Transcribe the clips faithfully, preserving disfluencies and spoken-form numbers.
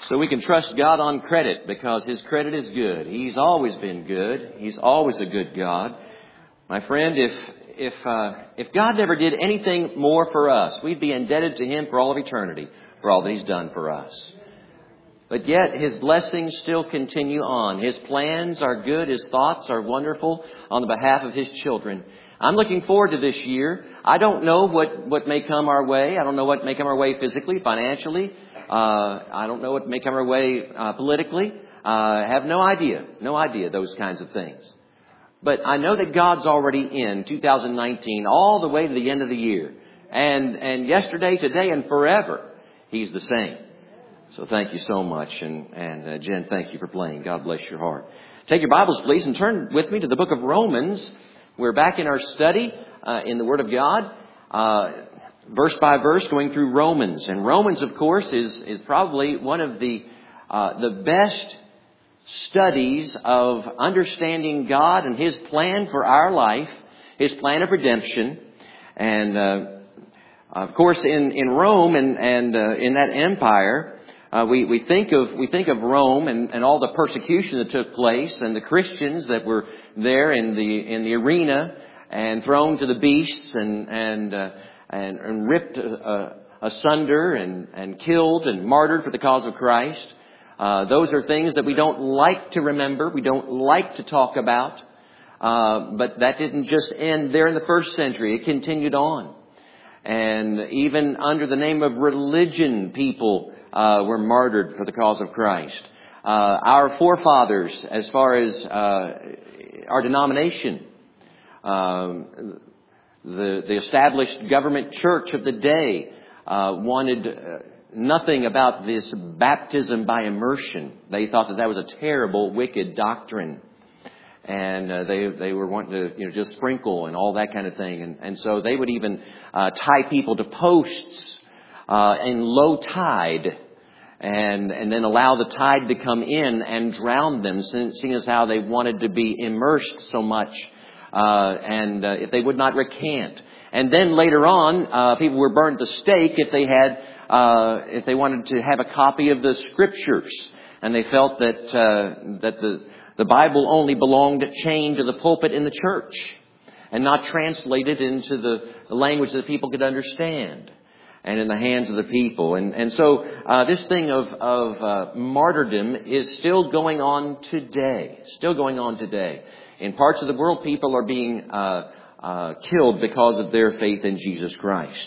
So we can trust God on credit because His credit is good. He's always been good. He's always a good God. My friend, if if uh, if God never did anything more for us, we'd be indebted to Him for all of eternity for all that He's done for us. But yet His blessings still continue on. His plans are good. His thoughts are wonderful on the behalf of His children. I'm looking forward to this year. I don't know what, what may come our way. I don't know what may come our way physically, financially. Uh, I don't know what may come our way uh, politically. Uh, I have no idea. No idea those kinds of things. But I know that God's already in two thousand nineteen all the way to the end of the year. And, and yesterday, today, and forever, He's the same. So thank you so much. And, and uh, Jen, thank you for playing. God bless your heart. Take your Bibles, please, and turn with me to the book of Romans. We're back in our study uh, in the Word of God, uh, verse by verse, going through Romans. And Romans, of course, is is probably one of the uh, the best studies of understanding God and His plan for our life, His plan of redemption. And uh, of course, in in Rome and and uh, in that empire. Uh, we, we think of, we think of Rome and, and all the persecution that took place and the Christians that were there in the, in the arena and thrown to the beasts and, and, uh, and, and ripped uh, asunder and, and killed and martyred for the cause of Christ. Uh, those are things that we don't like to remember. We don't like to talk about. Uh, but that didn't just end there in the first century. It continued on. And even under the name of religion, people Uh, were martyred for the cause of Christ. Uh, our forefathers, as far as uh, our denomination, um, the, the established government church of the day, uh, wanted uh, nothing about this baptism by immersion. They thought that that was a terrible, wicked doctrine. And uh, they they were wanting to you know just sprinkle and all that kind of thing. And, and so they would even uh, tie people to posts uh, in low tide. And, and then allow the tide to come in and drown them, seeing as how they wanted to be immersed so much, uh, and uh, if they would not recant. And then later on, uh, people were burned at the stake if they had, uh, if they wanted to have a copy of the Scriptures, and they felt that uh, that the the Bible only belonged chained to the pulpit in the church, and not translated into the, the language that people could understand. And in the hands of the people. And, and so uh, this thing of, of uh, martyrdom is still going on today. Still going on today. In parts of the world, people are being uh, uh, killed because of their faith in Jesus Christ.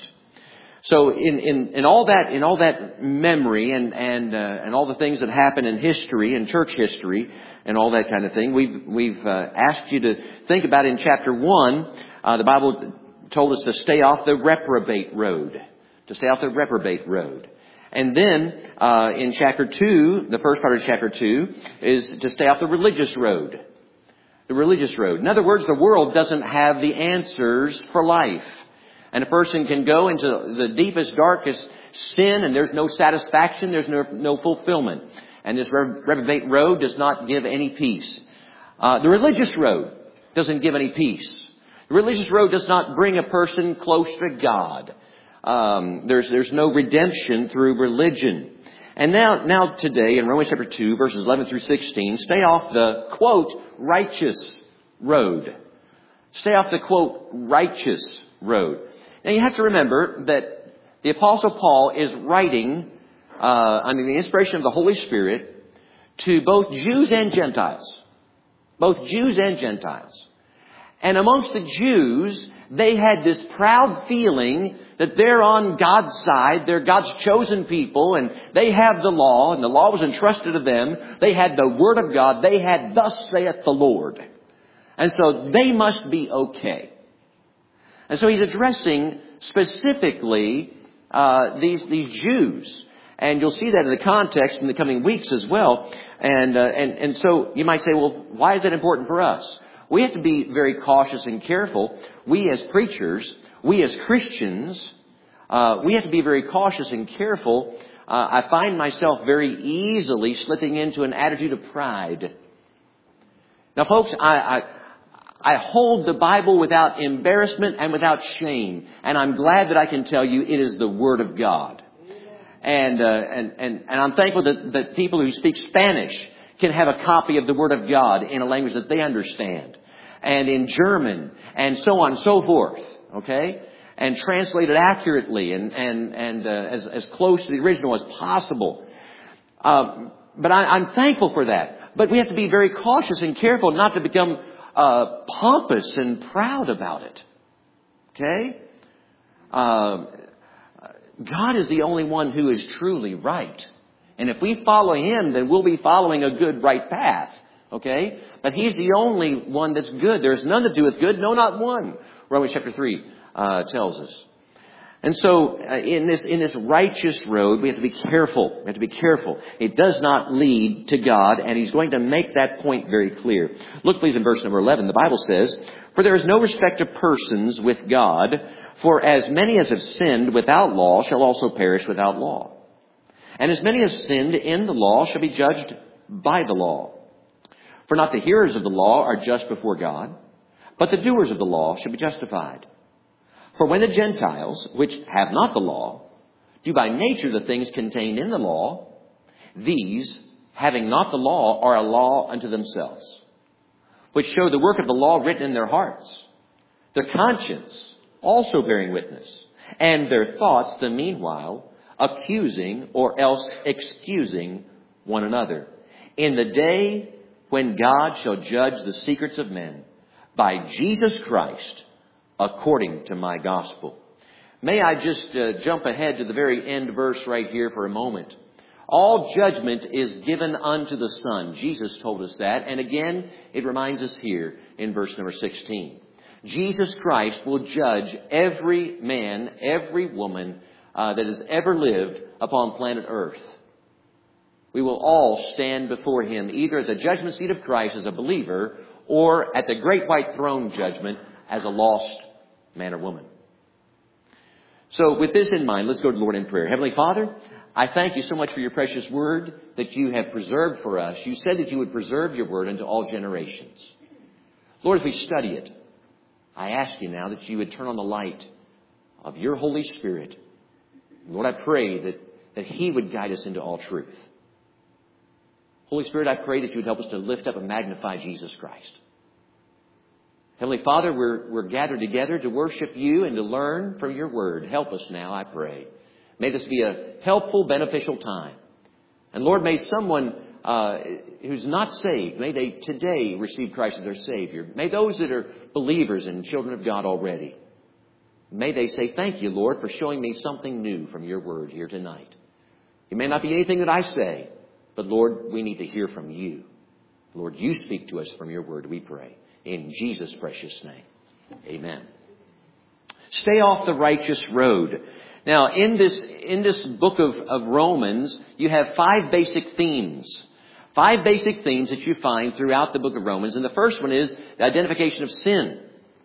So in, in, in all that in all that memory and and uh, and all the things that happen in history and church history and all that kind of thing, we've we've uh, asked you to think about in chapter one. Uh, the Bible told us to stay off the reprobate road. To stay off the reprobate road. And then, uh, in chapter two, the first part of chapter two, is to stay off the religious road. The religious road. In other words, the world doesn't have the answers for life. And a person can go into the deepest, darkest sin and there's no satisfaction, there's no, no fulfillment. And this reprobate road does not give any peace. Uh, the religious road doesn't give any peace. The religious road does not bring a person close to God. Um, there's there's no redemption through religion. And now now today in Romans chapter two, verses eleven through sixteen, stay off the, quote, righteous road. Stay off the, quote, righteous road. Now you have to remember that the Apostle Paul is writing uh, under the inspiration of the Holy Spirit to both Jews and Gentiles. Both Jews and Gentiles. And amongst the Jews, they had this proud feeling that they're on God's side, they're God's chosen people, and they have the law, and the law was entrusted to them. They had the Word of God. They had, thus saith the Lord. And so they must be okay. And so he's addressing specifically uh, these these Jews. And you'll see that in the context in the coming weeks as well. And, uh, and, and so you might say, well, why is that important for us? We have to be very cautious and careful. We as preachers, we as Christians, uh, we have to be very cautious and careful. Uh, I find myself very easily slipping into an attitude of pride. Now, folks, I, I, I hold the Bible without embarrassment and without shame. And I'm glad that I can tell you it is the Word of God. And, uh, and, and, and I'm thankful that, that people who speak Spanish can have a copy of the Word of God in a language that they understand. And in German, and so on and so forth. Okay? And translated accurately and, and, and uh, as, as close to the original as possible. Uh, but I, I'm thankful for that. But we have to be very cautious and careful not to become uh, pompous and proud about it. Okay? Uh, God is the only one who is truly right. And if we follow Him, then we'll be following a good, right path. Okay? But He's the only one that's good. There's none that doeth good, no, not one. Romans chapter three uh, tells us. And so, uh, in this, in this righteous road, we have to be careful. We have to be careful. It does not lead to God, and He's going to make that point very clear. Look please in verse number eleven. The Bible says, "For there is no respect of persons with God, for as many as have sinned without law shall also perish without law. And as many as sinned in the law shall be judged by the law. For not the hearers of the law are just before God, but the doers of the law shall be justified. For when the Gentiles, which have not the law, do by nature the things contained in the law, these, having not the law, are a law unto themselves, which show the work of the law written in their hearts, their conscience also bearing witness, and their thoughts the meanwhile accusing or else excusing one another. In the day when God shall judge the secrets of men by Jesus Christ, according to my gospel." May I just uh, jump ahead to the very end verse right here for a moment. All judgment is given unto the Son. Jesus told us that. And again, it reminds us here in verse number sixteen. Jesus Christ will judge every man, every woman uh, that has ever lived upon planet Earth. We will all stand before Him, either at the judgment seat of Christ as a believer, or at the great white throne judgment as a lost man or woman. So with this in mind, let's go to the Lord in prayer. Heavenly Father, I thank You so much for Your precious word that You have preserved for us. You said that You would preserve Your word unto all generations. Lord, as we study it, I ask You now that You would turn on the light of Your Holy Spirit. Lord, I pray that, that He would guide us into all truth. Holy Spirit, I pray that You would help us to lift up and magnify Jesus Christ. Heavenly Father, we're, we're gathered together to worship You and to learn from Your word. Help us now, I pray. May this be a helpful, beneficial time. And Lord, may someone uh, who's not saved, may they today receive Christ as their Savior. May those that are believers and children of God already, may they say, "Thank You, Lord, for showing me something new from Your word here tonight." It may not be anything that I say, but Lord, we need to hear from You. Lord, You speak to us from Your word, we pray. In Jesus' precious name. Amen. Stay off the righteous road. Now, in this, in this book of, of Romans, you have five basic themes. Five basic themes that you find throughout the book of Romans. And the first one is the identification of sin.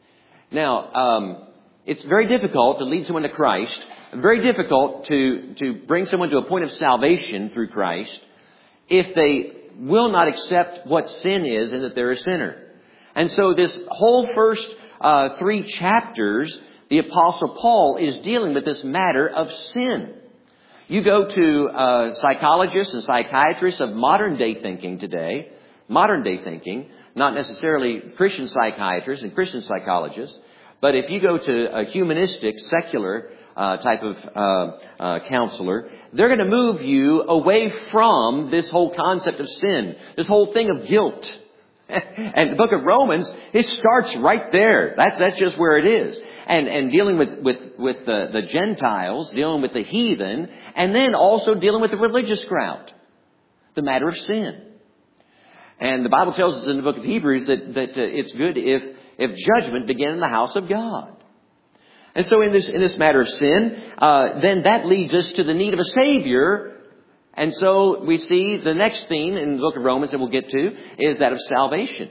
Now, um, it's very difficult to lead someone to Christ. Very difficult to, to bring someone to a point of salvation through Christ if they will not accept what sin is and that they're a sinner. And so this whole first uh, three chapters, the Apostle Paul is dealing with this matter of sin. You go to uh, psychologists and psychiatrists of modern day thinking today, modern day thinking, not necessarily Christian psychiatrists and Christian psychologists, but if you go to a humanistic, secular uh, type of uh, uh, counselor, they're going to move you away from this whole concept of sin, this whole thing of guilt. And the book of Romans, it starts right there. That's that's just where it is. And and dealing with with with the, the Gentiles, dealing with the heathen, and then also dealing with the religious crowd, the matter of sin. And the Bible tells us in the book of Hebrews that that uh, it's good if if judgment began in the house of God. And so in this in this matter of sin, uh, then that leads us to the need of a Savior. And so we see the next theme in the book of Romans that we'll get to is that of salvation.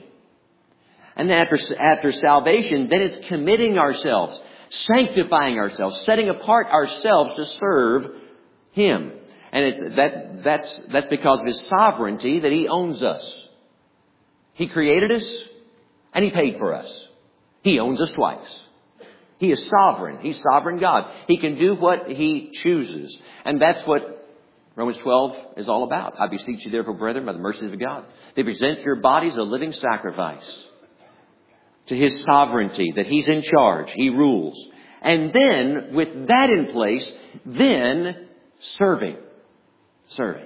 And then after, after salvation, then it's committing ourselves, sanctifying ourselves, setting apart ourselves to serve Him. And it's, that, that's, that's because of His sovereignty that He owns us. He created us and He paid for us. He owns us twice. He is sovereign. He's sovereign God. He can do what He chooses. And that's what Romans twelve is all about. I beseech you therefore, brethren, by the mercies of God, that present your bodies a living sacrifice to His sovereignty, that He's in charge. He rules. And then, with that in place, then serving. Serving.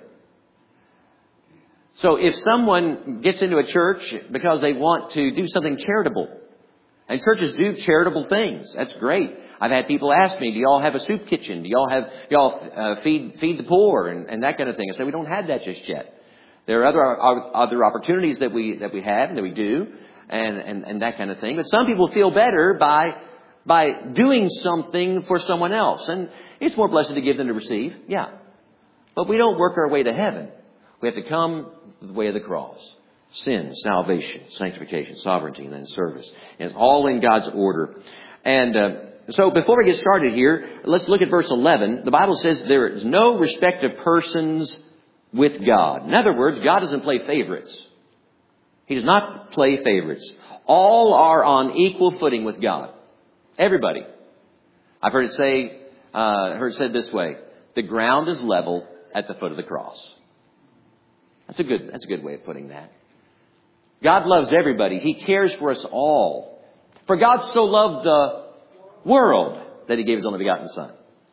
So if someone gets into a church because they want to do something charitable, and churches do charitable things, that's great. I've had people ask me, do y'all have a soup kitchen? Do y'all have, y'all uh, feed feed the poor and, and that kind of thing? I say, we don't have that just yet. There are other other opportunities that we that we have and that we do, and, and, and that kind of thing. But some people feel better by by doing something for someone else. And it's more blessed to give than to receive. Yeah. But we don't work our way to heaven. We have to come the way of the cross. Sin, salvation, sanctification, sovereignty, and then service. And it's all in God's order. And uh, so before we get started here, let's look at verse eleven. The Bible says there is no respect of persons with God. In other words, God doesn't play favorites. He does not play favorites. All are on equal footing with God. Everybody. I've heard it say, uh, heard it said this way: the ground is level at the foot of the cross. That's a good, that's a good way of putting that. God loves everybody. He cares for us all. For God so loved the world that He gave His only begotten Son.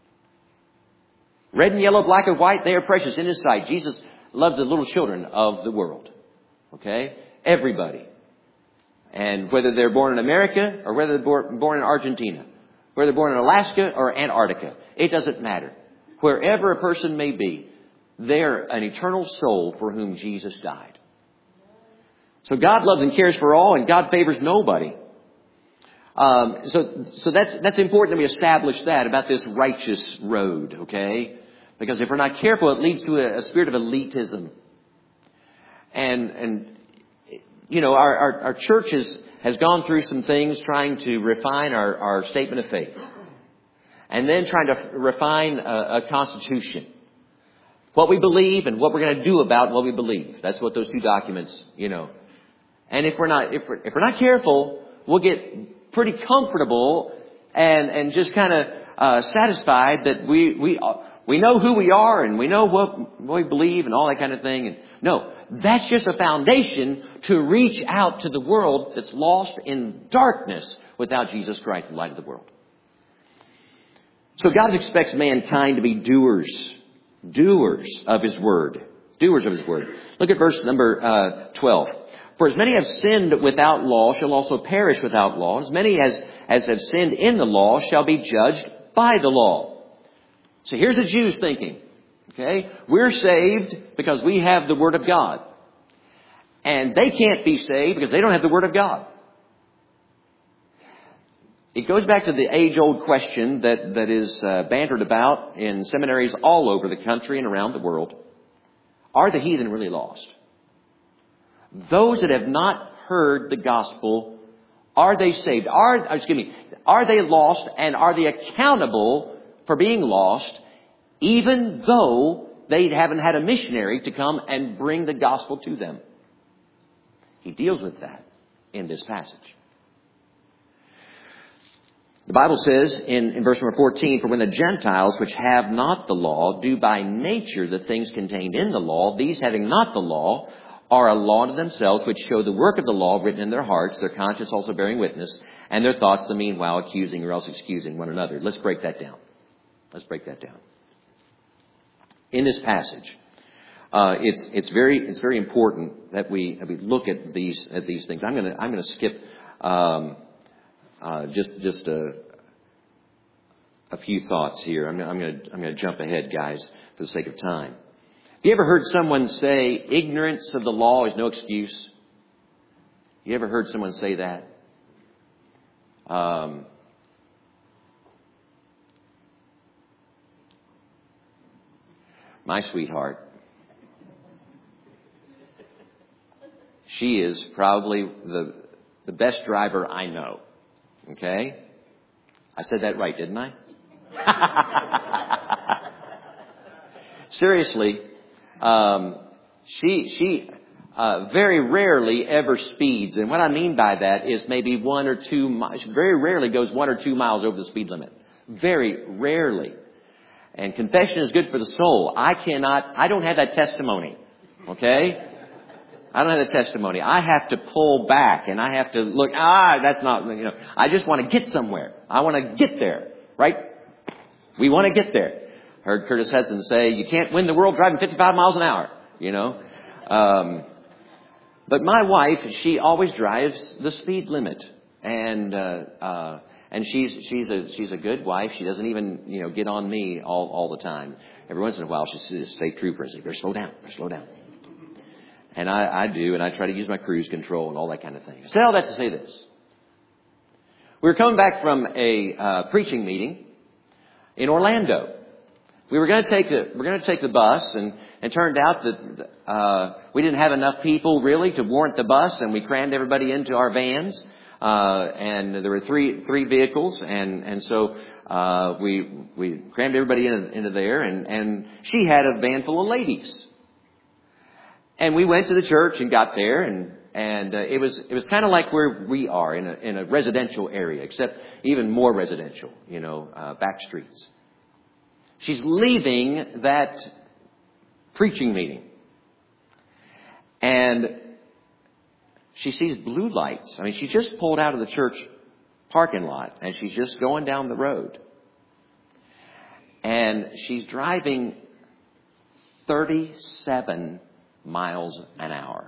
Red and yellow, black and white, they are precious in His sight. Jesus loves the little children of the world. Okay? Everybody. And whether they're born in America or whether they're born in Argentina, whether they're born in Alaska or Antarctica, it doesn't matter. Wherever a person may be, they're an eternal soul for whom Jesus died. So God loves and cares for all, and God favors nobody. Um, so, so that's that's important that we establish that about this righteous road, okay? Because if we're not careful, it leads to a, a spirit of elitism. And and you know, our our, our church has, has gone through some things trying to refine our, our statement of faith, and then trying to refine a, a constitution. What we believe and what we're going to do about what we believe. That's what those two documents, you know. And if we're not, if we're, if we're not careful, we'll get pretty comfortable and, and just kind of, uh, satisfied that we, we, we know who we are and we know what, what we believe and all that kind of thing. And no, that's just a foundation to reach out to the world that's lost in darkness without Jesus Christ, the light of the world. So God expects mankind to be doers. Doers of His word. Doers of His word. Look at verse number uh, twelve. For as many have sinned without law shall also perish without law. As many as, as have sinned in the law shall be judged by the law. So here's the Jews thinking. Okay? We're saved because we have the Word of God. And they can't be saved because they don't have the Word of God. It goes back to the age-old question that, that is uh, bantered about in seminaries all over the country and around the world. Are the heathen really lost? Those that have not heard the gospel, are they saved? Are, excuse me, are they lost and are they accountable for being lost even though they haven't had a missionary to come and bring the gospel to them? He deals with that in this passage. The Bible says in, in verse number fourteen, for when the Gentiles which have not the law do by nature the things contained in the law, these having not the law are a law to themselves, which show the work of the law written in their hearts, their conscience also bearing witness, and their thoughts the meanwhile accusing or else excusing one another. Let's break that down. Let's break that down. In this passage, uh, it's it's very it's very important that we that we look at these at these things. I'm gonna I'm gonna skip. Um, Uh, just just a, a few thoughts here. I'm, I'm going to I'm going to jump ahead, guys, for the sake of time. Have you ever heard someone say ignorance of the law is no excuse? You ever heard someone say that? Um, my sweetheart, she is probably the the best driver I know. Okay? I said that right, didn't I? Seriously, um, she, she, uh, very rarely ever speeds. And what I mean by that is maybe one or two miles, very rarely goes one or two miles over the speed limit. Very rarely. And confession is good for the soul. I cannot, I don't have that testimony. Okay? I don't have the testimony. I have to pull back and I have to look, ah, that's not, you know, I just want to get somewhere. I want to get there, right? We want to get there. Heard Curtis Hudson say, you can't win the world driving fifty-five miles an hour, you know. Um, but my wife, she always drives the speed limit. And, uh, uh, and she's, she's a, she's a good wife. She doesn't even, you know, get on me all, all the time. Every once in a while, she's a state trooper and say, better slow down, better slow down. And I, I do, and I try to use my cruise control and all that kind of thing. I said all that to say this. We were coming back from a uh, preaching meeting in Orlando. We were going to take the we're going to take the bus, and it turned out that uh, we didn't have enough people really to warrant the bus, and we crammed everybody into our vans. Uh, and there were three three vehicles, and and so uh, we we crammed everybody in, into there, and and she had a van full of ladies. And we went to the church and got there, and and uh, it was it was kind of like where we are in a in a residential area, except even more residential, you know, uh, back streets. She's leaving that preaching meeting, and she sees blue lights. I mean, she just pulled out of the church parking lot, and she's just going down the road, and she's driving thirty-seven miles an hour.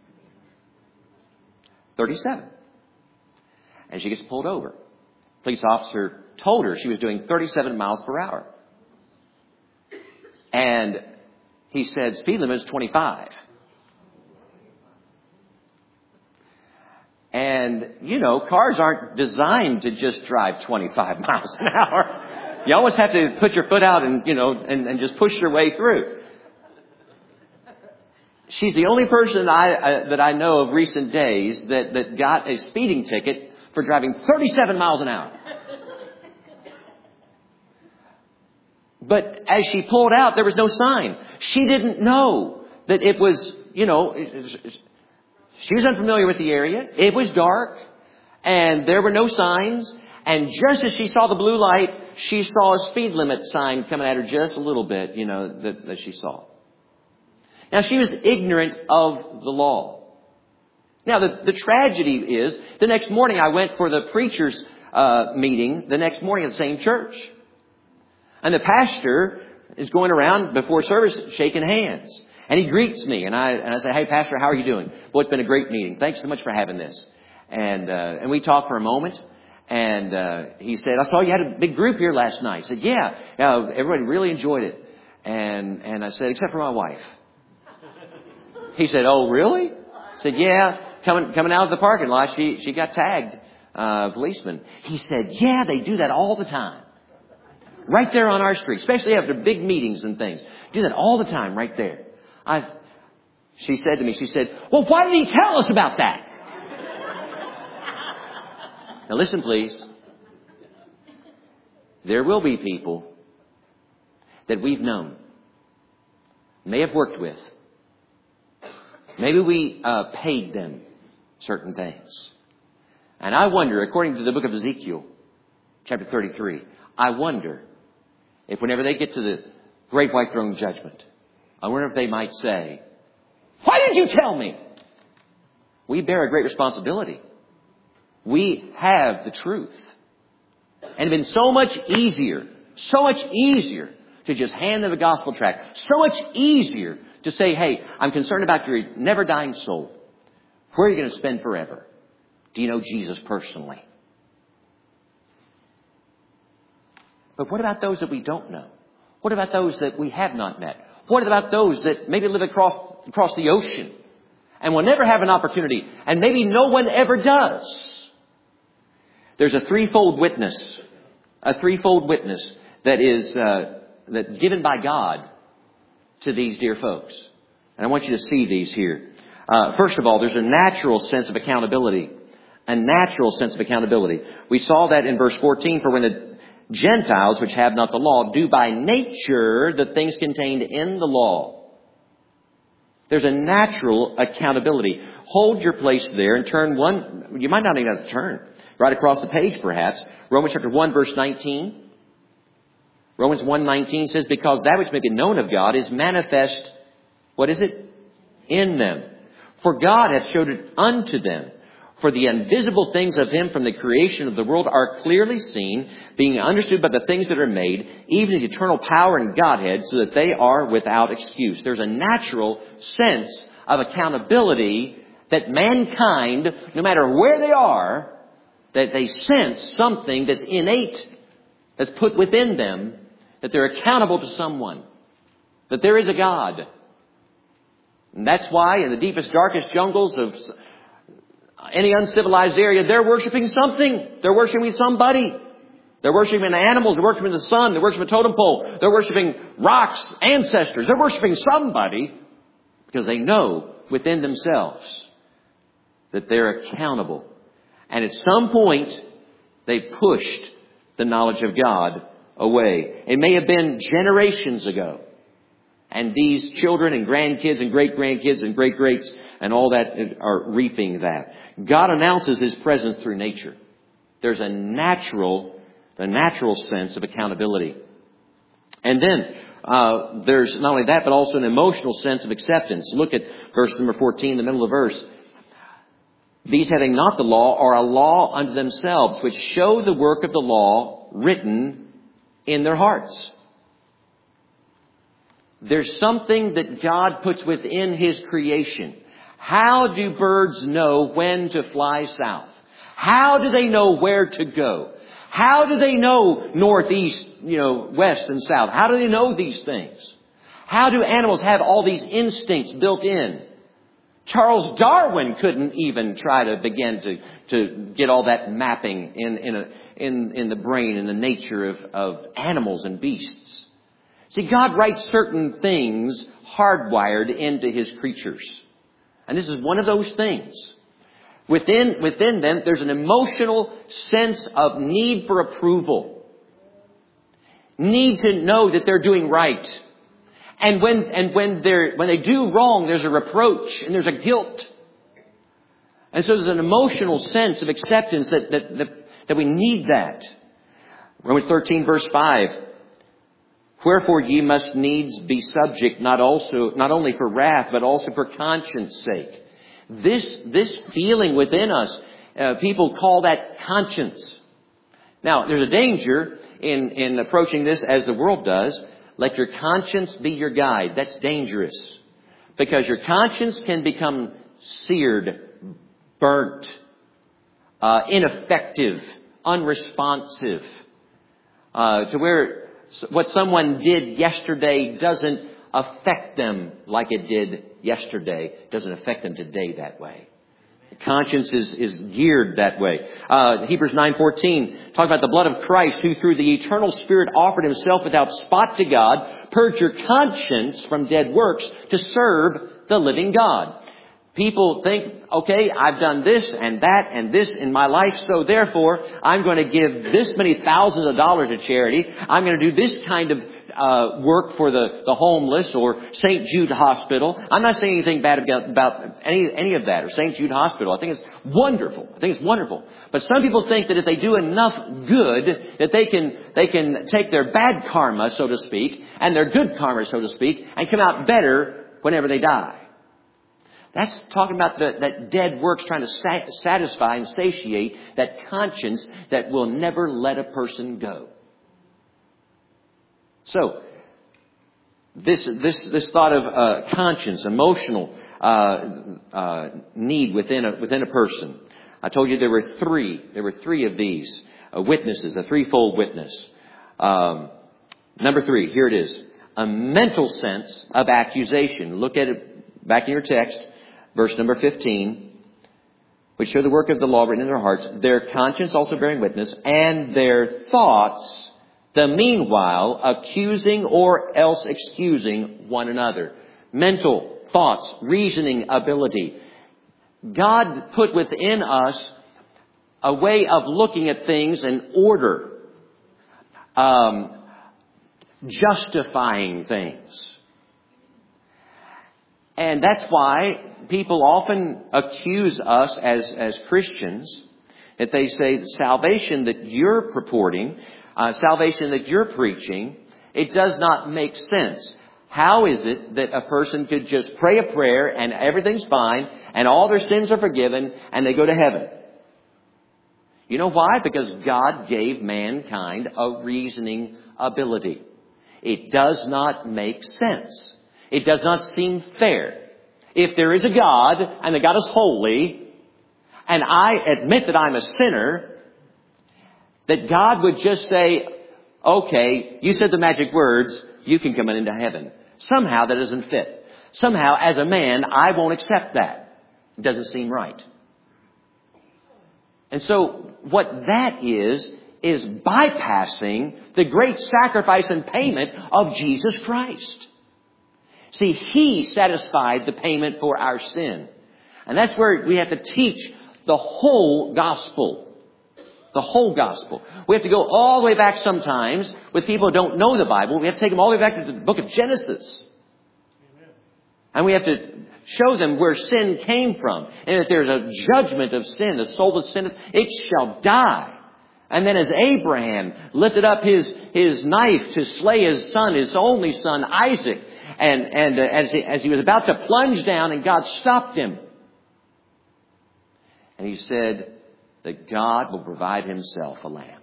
thirty-seven. And she gets pulled over. Police officer told her she was doing thirty-seven miles per hour. And he said, speed limit is twenty-five. And, you know, cars aren't designed to just drive twenty-five miles an hour. You always have to put your foot out and, you know, and, and just push your way through. She's the only person I, uh, that I know of recent days that, that got a speeding ticket for driving thirty-seven miles an hour. But as she pulled out, there was no sign. She didn't know that it was, you know, she was unfamiliar with the area. It was dark and there were no signs. And just as she saw the blue light, she saw a speed limit sign coming at her just a little bit, you know, that, that she saw. Now, she was ignorant of the law. Now, the, the tragedy is, the next morning I went for the preacher's uh, meeting, the next morning at the same church. And the pastor is going around before service shaking hands. And he greets me, and I and I say, hey, Pastor, how are you doing? Boy, it's been a great meeting. Thanks so much for having this. And uh, and we talked for a moment. And uh, he said, I saw you had a big group here last night. I said, yeah, yeah, everybody really enjoyed it. And and I said, except for my wife. He said, oh, really? I said, yeah, coming coming out of the parking lot, she she got tagged, uh, policeman. He said, yeah, they do that all the time. Right there on our street, especially after big meetings and things. Do that all the time right there. I, she said to me, she said, well, why did he tell us about that? Now listen, please. There will be people that we've known, may have worked with. Maybe we uh, paid them certain things. And I wonder, according to the book of Ezekiel, chapter thirty-three, I wonder if whenever they get to the great white throne judgment, I wonder if they might say, why did you tell me? We bear a great responsibility. We have the truth. And it's been so much easier, so much easier to just hand them the gospel tract. So much easier to say, hey, I'm concerned about your never dying soul. Where are you going to spend forever? Do you know Jesus personally? But what about those that we don't know? What about those that we have not met? What about those that maybe live across, across the ocean and will never have an opportunity, and maybe no one ever does? There's a threefold witness, a threefold witness that is uh, that's given by God to these dear folks. And I want you to see these here. Uh, first of all, there's a natural sense of accountability. A natural sense of accountability. We saw that in verse fourteen, for when the Gentiles, which have not the law, do by nature the things contained in the law. There's a natural accountability. Hold your place there and turn one, you might not even have to turn, right across the page perhaps. Romans chapter one verse nineteen. Romans one nineteen says, because that which may be known of God is manifest, what is it? In them. For God hath showed it unto them. For the invisible things of Him from the creation of the world are clearly seen, being understood by the things that are made, even His eternal power and Godhead, so that they are without excuse. There's a natural sense of accountability that mankind, no matter where they are, that they sense something that's innate, that's put within them, that they're accountable to someone, that there is a God. And that's why in the deepest, darkest jungles of any uncivilized area, they're worshiping something. They're worshiping somebody. They're worshiping animals. They're worshiping the sun. They're worshiping a totem pole. They're worshiping rocks, ancestors. They're worshiping somebody because they know within themselves that they're accountable. And at some point, they pushed the knowledge of God away. It may have been generations ago. And these children and grandkids and great-grandkids and great-greats and all that are reaping that. God announces His presence through nature. There's a natural, a natural sense of accountability. And then uh, there's not only that, but also an emotional sense of acceptance. Look at verse number fourteen, the middle of the verse. These having not the law are a law unto themselves, which show the work of the law written in their hearts. There's something that God puts within His creation. How do birds know when to fly south? How do they know where to go? How do they know northeast, you know, west and south? How do they know these things? How do animals have all these instincts built in? Charles Darwin couldn't even try to begin to, to get all that mapping in, in, a, in, in the brain and the nature of, of animals and beasts. See, God writes certain things hardwired into His creatures. And this is one of those things. Within, within them, there's an emotional sense of need for approval. Need to know that they're doing right. And when, and when they're, when they do wrong, there's a reproach and there's a guilt. And so there's an emotional sense of acceptance that, that, that, that we need that. Romans thirteen verse five. Wherefore ye must needs be subject, not also, not only for wrath, but also for conscience sake. This, this feeling within us, uh, people call that conscience. Now, there's a danger in, in approaching this as the world does. Let your conscience be your guide. That's dangerous. Because your conscience can become seared, burnt, uh, ineffective, unresponsive, uh, to where what someone did yesterday doesn't affect them like it did yesterday. Doesn't affect them today that way. Conscience is, is geared that way. Uh, Hebrews nine fourteen talk about the blood of Christ, who through the eternal Spirit offered Himself without spot to God. Purge your conscience from dead works to serve the living God. People think, okay, I've done this and that and this in my life, so therefore I'm going to give this many thousands of dollars to charity. I'm going to do this kind of uh work for the, the homeless or Saint Jude Hospital. I'm not saying anything bad about, about any any of that or Saint Jude Hospital. I think it's wonderful. I think it's wonderful. But some people think that if they do enough good, that they can they can take their bad karma, so to speak, and their good karma, so to speak, and come out better whenever they die. That's talking about the, that dead works trying to sat, satisfy and satiate that conscience that will never let a person go. So, this this this thought of uh, conscience, emotional uh, uh, need within a within a person. I told you there were three. There were three of these uh, witnesses, a threefold witness. Um, number three, here it is: a mental sense of accusation. Look at it back in your text. Verse number fifteen, which show the work of the law written in their hearts, their conscience also bearing witness, and their thoughts, the meanwhile, accusing or else excusing one another. Mental thoughts, reasoning ability. God put within us a way of looking at things in order, um, justifying things. And that's why people often accuse us as, as Christians, that they say the salvation that you're purporting, uh, salvation that you're preaching, it does not make sense. How is it that a person could just pray a prayer and everything's fine and all their sins are forgiven and they go to heaven? You know why? Because God gave mankind a reasoning ability. It does not make sense. It does not seem fair. If there is a God and the God is holy and I admit that I'm a sinner, that God would just say, okay, you said the magic words, you can come into heaven. Somehow that doesn't fit. Somehow as a man, I won't accept that. It doesn't seem right. And so what that is, is bypassing the great sacrifice and payment of Jesus Christ. See, He satisfied the payment for our sin. And that's where we have to teach the whole gospel. The whole gospel. We have to go all the way back sometimes with people who don't know the Bible. We have to take them all the way back to the book of Genesis. Amen. And we have to show them where sin came from. And that there's a judgment of sin. The soul that sinneth, it shall die. And then as Abraham lifted up his, his knife to slay his son, his only son, Isaac, and, and uh, as, he, as he was about to plunge down and God stopped him. And He said that God will provide Himself a lamb.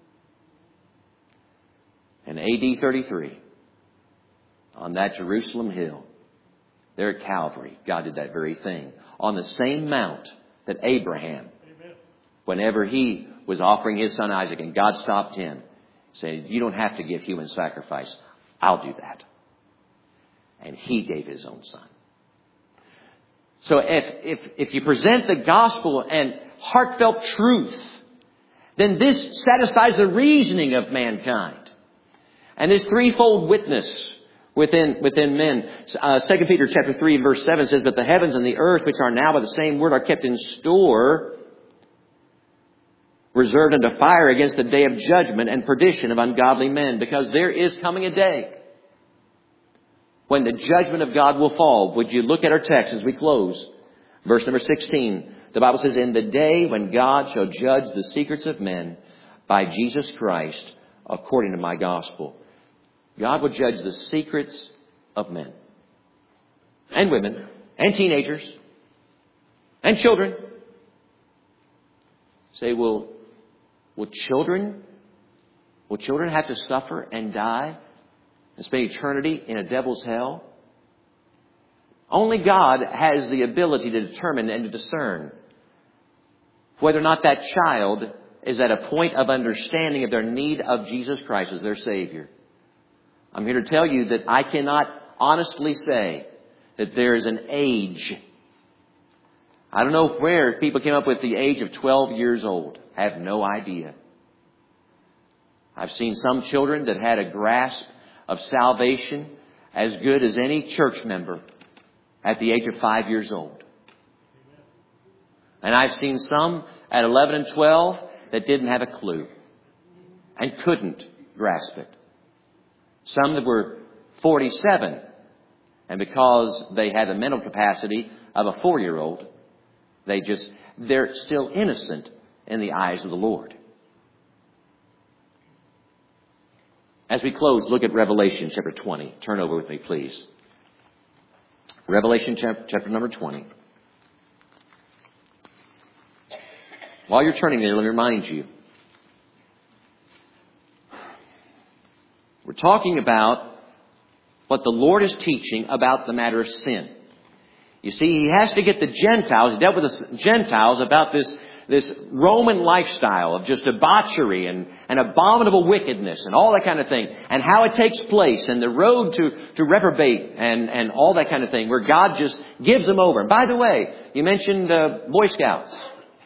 In A D thirty-three, on that Jerusalem hill, there at Calvary, God did that very thing. On the same mount that Abraham, Amen. Whenever he was offering his son Isaac and God stopped him, said, you don't have to give human sacrifice. I'll do that. And He gave His own son. So if, if, if you present the gospel and heartfelt truth, then this satisfies the reasoning of mankind. And this threefold witness within, within men. Uh, Second Peter chapter three verse seven says, but the heavens and the earth, which are now by the same word, are kept in store, reserved unto fire against the day of judgment and perdition of ungodly men. Because there is coming a day when the judgment of God will fall. Would you look at our text as we close? Verse number sixteen. The Bible says, in the day when God shall judge the secrets of men by Jesus Christ, according to my gospel. God will judge the secrets of men. And women. And teenagers. And children. Say, will, will children, will children have to suffer and die and spend eternity in a devil's hell? Only God has the ability to determine and to discern whether or not that child is at a point of understanding of their need of Jesus Christ as their Savior. I'm here to tell you that I cannot honestly say that there is an age. I don't know where people came up with the age of twelve years old. I have no idea. I've seen some children that had a grasp of salvation as good as any church member at the age of five years old. And I've seen some at eleven and twelve that didn't have a clue and couldn't grasp it. Some that were forty-seven, and because they had the mental capacity of a four-year-old, they just, they're still innocent in the eyes of the Lord. As we close, look at Revelation chapter twenty. Turn over with me, please. Revelation chapter, chapter number twenty. While you're turning there, let me remind you. We're talking about what the Lord is teaching about the matter of sin. You see, He has to get the Gentiles, He dealt with the Gentiles about this, this Roman lifestyle of just debauchery and, and abominable wickedness and all that kind of thing, and how it takes place and the road to, to reprobate and, and all that kind of thing, where God just gives them over. And by the way, you mentioned uh, Boy Scouts.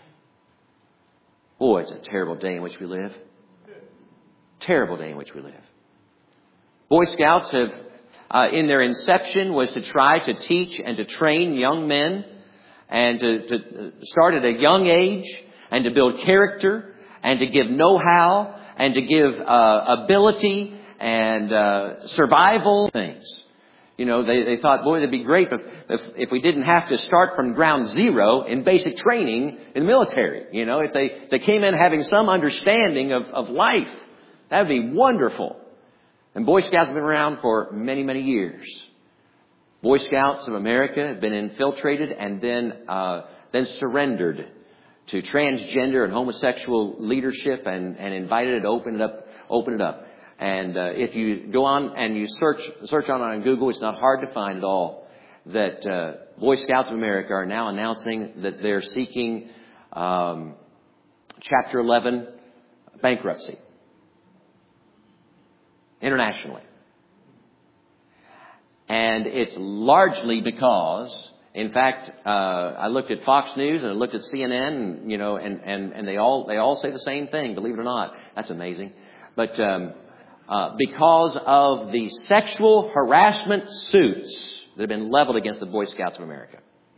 Boy, it's a terrible day in which we live. Terrible day in which we live. Boy Scouts have, uh, in their inception, was to try to teach and to train young men and to, to start at a young age and to build character and to give know-how and to give uh, ability and uh, survival things. You know, they, they thought, boy, it'd be great if, if, if we didn't have to start from ground zero in basic training in the military. You know, if they, they came in having some understanding of, of life, that would be wonderful. And Boy Scouts have been around for many, many years. Boy Scouts of America have been infiltrated and then, uh, then surrendered to transgender and homosexual leadership and, and invited to open it up, open it up. And uh, if you go on and you search search on it on Google, it's not hard to find at all that uh, Boy Scouts of America are now announcing that they're seeking um, Chapter eleven bankruptcy internationally. And it's largely because, in fact, uh, I looked at Fox News and I looked at C N N, and, you know, and, and, and they all they all say the same thing. Believe it or not, that's amazing. But um, Uh, because of the sexual harassment suits that have been leveled against the Boy Scouts of America.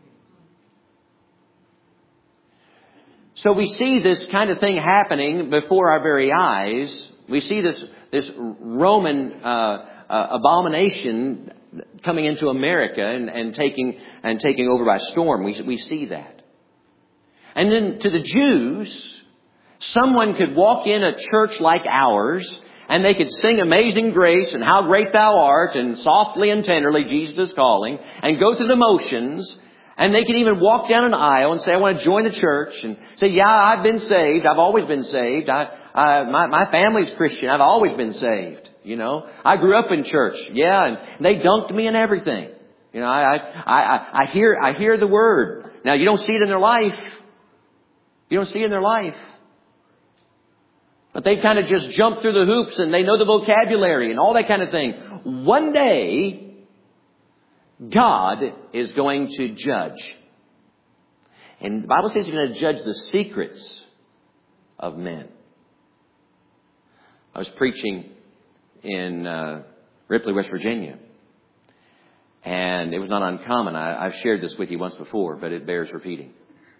So we see this kind of thing happening before our very eyes. We see this this Roman uh, uh, abomination coming into America and, and taking and taking over by storm. We we see that. And then to the Jews, someone could walk in a church like ours, and they could sing Amazing Grace and How Great Thou Art and Softly and Tenderly Jesus is Calling and go through the motions. And they could even walk down an aisle and say, I want to join the church, and say, yeah, I've been saved. I've always been saved. I, I, my, my family's Christian. I've always been saved. You know, I grew up in church. Yeah. And they dunked me in everything. You know, I, I, I, I hear, I hear the word. Now you don't see it in their life. You don't see it in their life. But they kind of just jump through the hoops and they know the vocabulary and all that kind of thing. One day, God is going to judge. And the Bible says He's going to judge the secrets of men. I was preaching in uh, Ripley, West Virginia. And it was not uncommon. I, I've shared this with you once before, but it bears repeating.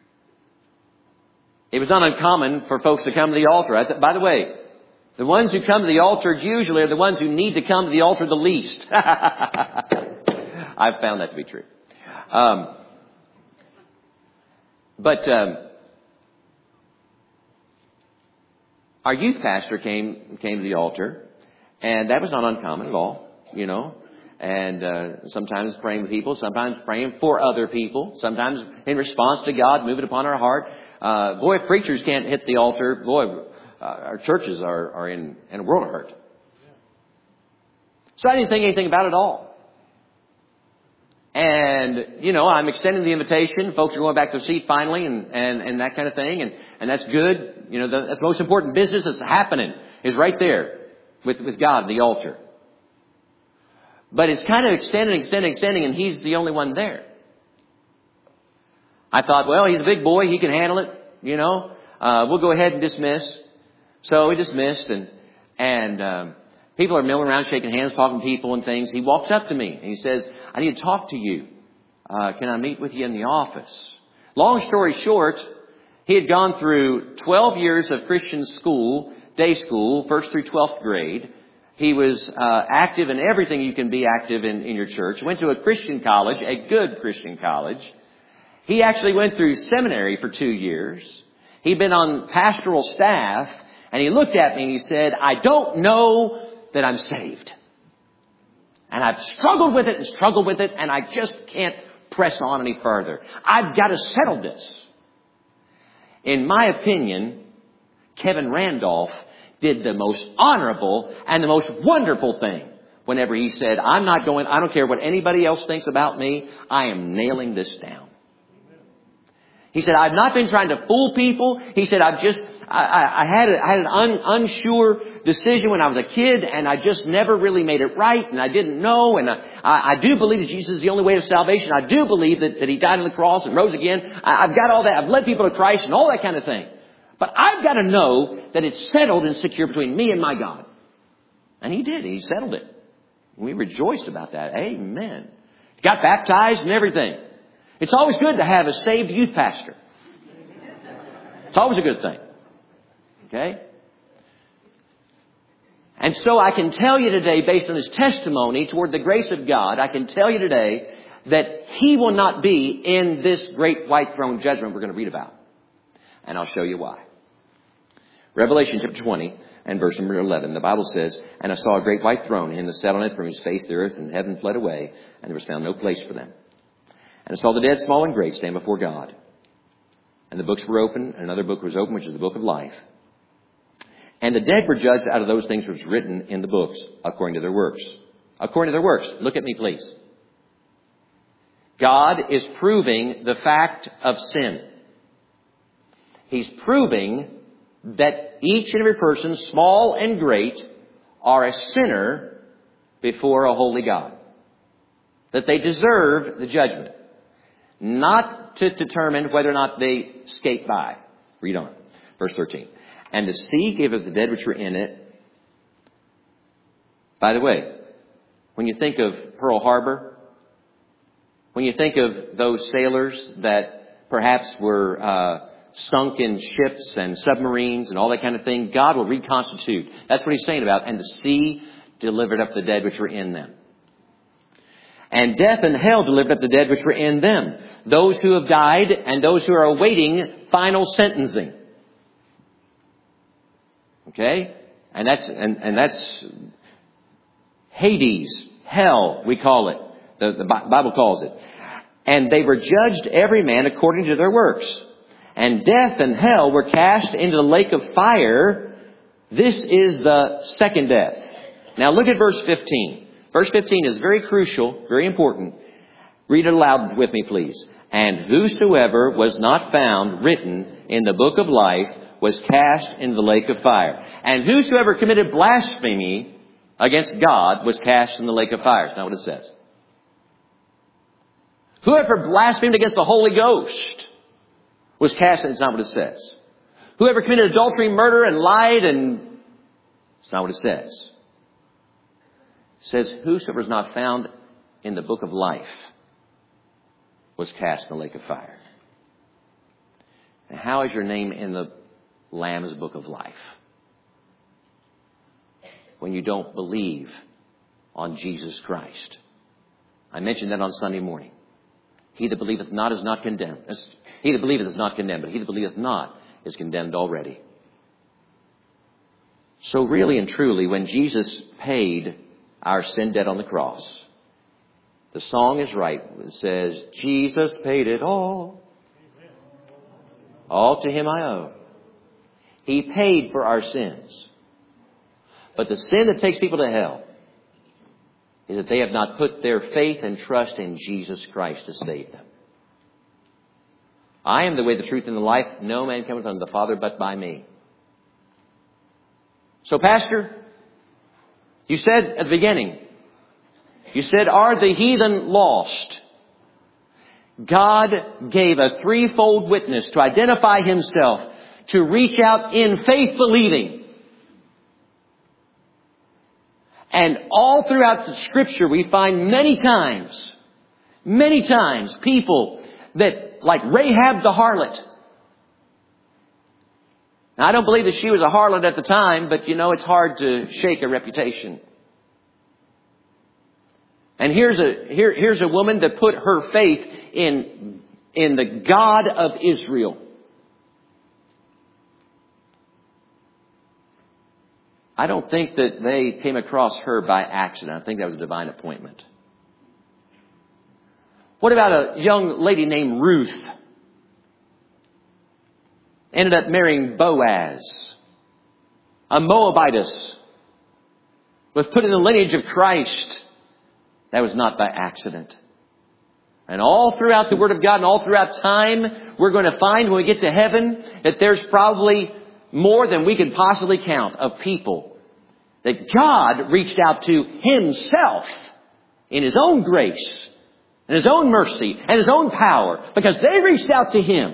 It was not uncommon for folks to come to the altar. I th- by the way, the ones who come to the altar usually are the ones who need to come to the altar the least. I've found that to be true. Um, but um, our youth pastor came came to the altar, and that was not uncommon at all, you know. And uh, sometimes praying with people, sometimes praying for other people, sometimes in response to God moving upon our heart. Uh, boy, if preachers can't hit the altar, boy, uh, our churches are, are in, in a world of hurt. So I didn't think anything about it at all. And, you know, I'm extending the invitation. Folks are going back to their seat finally and, and, and that kind of thing. And, and that's good. You know, the, that's the most important business that's happening is right there with, with God, the altar. But it's kind of extending, extending, extending, and He's the only one there. I thought, well, he's a big boy. He can handle it, you know. Uh, we'll go ahead and dismiss. So we dismissed, and and um, people are milling around, shaking hands, talking to people and things. He walks up to me, and he says, I need to talk to you. Uh, can I meet with you in the office? Long story short, he had gone through twelve years of Christian school, day school, first through twelfth grade. He was uh, active in everything you can be active in, in your church. Went to a Christian college, a good Christian college. He actually went through seminary for two years. He'd been on pastoral staff, and he looked at me and he said, I don't know that I'm saved. And I've struggled with it and struggled with it, and I just can't press on any further. I've got to settle this. In my opinion, Kevin Randolph did the most honorable and the most wonderful thing whenever he said, I'm not going, I don't care what anybody else thinks about me. I am nailing this down. He said, I've not been trying to fool people. He said, I've just, I, I, I had, a, I had an un, unsure decision when I was a kid, and I just never really made it right, and I didn't know, and I, I, I do believe that Jesus is the only way to salvation. I do believe that, that He died on the cross and rose again. I, I've got all that. I've led people to Christ and all that kind of thing. But I've got to know that it's settled and secure between me and my God. And he did. He settled it. We rejoiced about that. Amen. Got baptized and everything. It's always good to have a saved youth pastor. It's always a good thing. Okay? And so I can tell you today, based on his testimony toward the grace of God, I can tell you today that he will not be in this great white throne judgment we're going to read about. And I'll show you why. Revelation chapter twenty and verse number eleven, the Bible says, "And I saw a great white throne, and him that sat on it, from whose face the earth and heaven fled away, and there was found no place for them. And I saw the dead, small and great, stand before God. And the books were open, and another book was open, which is the book of life. And the dead were judged out of those things which were written in the books, according to their works." According to their works. Look at me, please. God is proving the fact of sin. He's proving that each and every person, small and great, are a sinner before a holy God. That they deserve the judgment. Not to determine whether or not they skate by. Read on. Verse thirteen. "And the sea gave up the dead which were in it." By the way, when you think of Pearl Harbor, when you think of those sailors that perhaps were uh, sunk in ships and submarines and all that kind of thing, God will reconstitute. That's what he's saying about. "And the sea delivered up the dead which were in them. And death and hell delivered up the dead which were in them." Those who have died and those who are awaiting final sentencing. Okay? And that's, and, and that's Hades, hell, we call it. The, the Bible calls it. "And they were judged every man according to their works. And death and hell were cast into the lake of fire. This is the second death." Now look at verse fifteen. Verse fifteen is very crucial, very important. Read it aloud with me, please. "And whosoever was not found written in the book of life was cast into the lake of fire. And whosoever committed blasphemy against God was cast in the lake of fire." That's not what it says. Whoever blasphemed against the Holy Ghost was cast. It's not what it says. Whoever committed adultery, murder, and lied, and it's not what it says. It says, "Whosoever is not found in the book of life was cast in the lake of fire." And how is your name in the Lamb's book of life? When you don't believe on Jesus Christ. I mentioned that on Sunday morning. "He that believeth not is not condemned." He that believeth is not condemned, but he that believeth not is condemned already. So really and truly, when Jesus paid our sin debt on the cross, the song is right. It says, "Jesus paid it all. All to him I owe." He paid for our sins. But the sin that takes people to hell is that they have not put their faith and trust in Jesus Christ to save them. "I am the way, the truth, and the life. No man cometh unto the Father but by me." So, Pastor, you said at the beginning, you said, "Are the heathen lost?" God gave a threefold witness to identify himself, to reach out in faith believing. And all throughout the Scripture we find many times, many times people that, like Rahab the harlot. Now, I don't believe that she was a harlot at the time, but you know, it's hard to shake a reputation. And here's a, here, here's a woman that put her faith in, in the God of Israel. I don't think that they came across her by accident. I think that was a divine appointment. What about a young lady named Ruth? Ended up marrying Boaz, a Moabitess, was put in the lineage of Christ. That was not by accident. And all throughout the Word of God and all throughout time, we're going to find when we get to heaven that there's probably more than we could possibly count of people that God reached out to himself in his own grace and his own mercy and his own power because they reached out to him.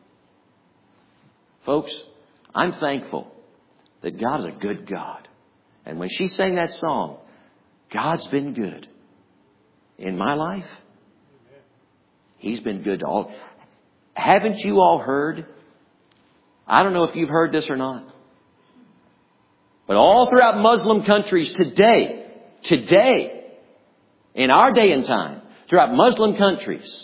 Folks, I'm thankful that God is a good God. And when she sang that song, God's been good in my life. He's been good to all. Haven't you all heard? I don't know if you've heard this or not. But all throughout Muslim countries today, today, in our day and time, throughout Muslim countries,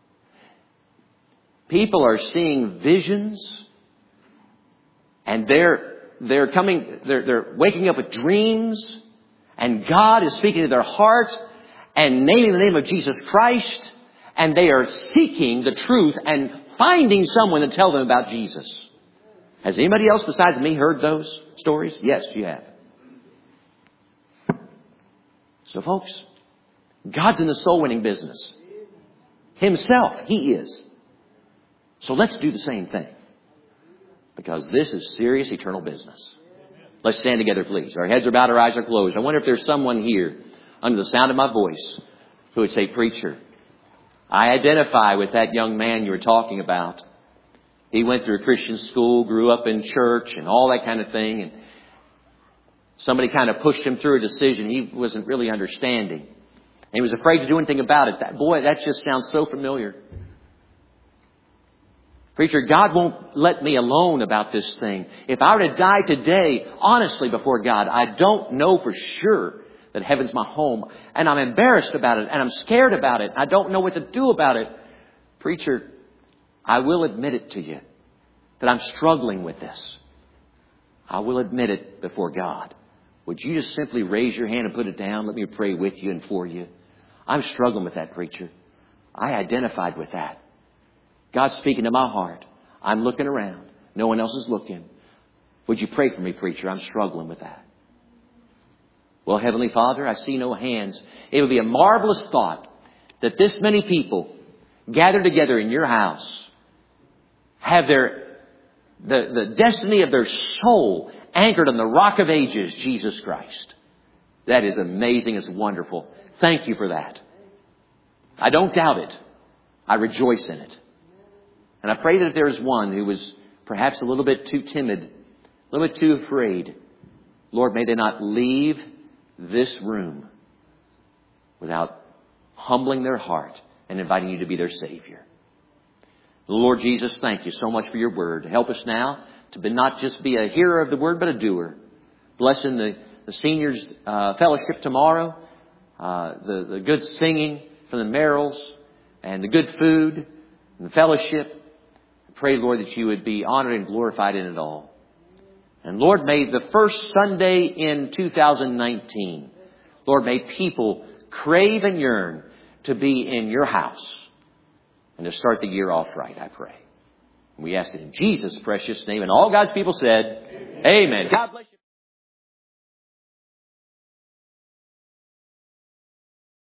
people are seeing visions, and they're they're coming, they're they're waking up with dreams, and God is speaking to their hearts and naming the name of Jesus Christ, and they are seeking the truth and finding someone to tell them about Jesus. Has anybody else besides me heard those stories? Yes, you have. So folks, God's in the soul winning business. Himself, He is. So let's do the same thing. Because this is serious eternal business. Let's stand together, please. Our heads are bowed, our eyes are closed. I wonder if there's someone here under the sound of my voice who would say, "Preacher, I identify with that young man you were talking about. He went through a Christian school, grew up in church and all that kind of thing. And somebody kind of pushed him through a decision he wasn't really understanding. And he was afraid to do anything about it. That, boy, that just sounds so familiar. Preacher, God won't let me alone about this thing. If I were to die today, honestly before God, I don't know for sure that heaven's my home. And I'm embarrassed about it. And I'm scared about it. I don't know what to do about it. Preacher, I will admit it to you that I'm struggling with this. I will admit it before God. Would you just simply raise your hand and put it down? Let me pray with you and for you. I'm struggling with that, preacher. I identified with that. God's speaking to my heart. I'm looking around. No one else is looking. Would you pray for me, preacher? I'm struggling with that. Well, Heavenly Father, I see no hands. It would be a marvelous thought that this many people gathered together in your house have their the, the destiny of their soul anchored on the rock of ages, Jesus Christ. That is amazing. It's wonderful. Thank you for that. I don't doubt it. I rejoice in it. And I pray that if there is one who was perhaps a little bit too timid, a little bit too afraid, Lord, may they not leave this room without humbling their heart and inviting you to be their Savior. Lord Jesus, thank you so much for your word. Help us now to be not just be a hearer of the word, but a doer. Blessing the, the seniors uh, fellowship tomorrow, uh, the, the good singing from the Merrills, and the good food and the fellowship. I pray, Lord, that you would be honored and glorified in it all. And Lord, may the first Sunday in two thousand nineteen, Lord, may people crave and yearn to be in your house and to start the year off right, I pray. And we ask it in Jesus' precious name. And all God's people said, Amen. Amen. God bless you.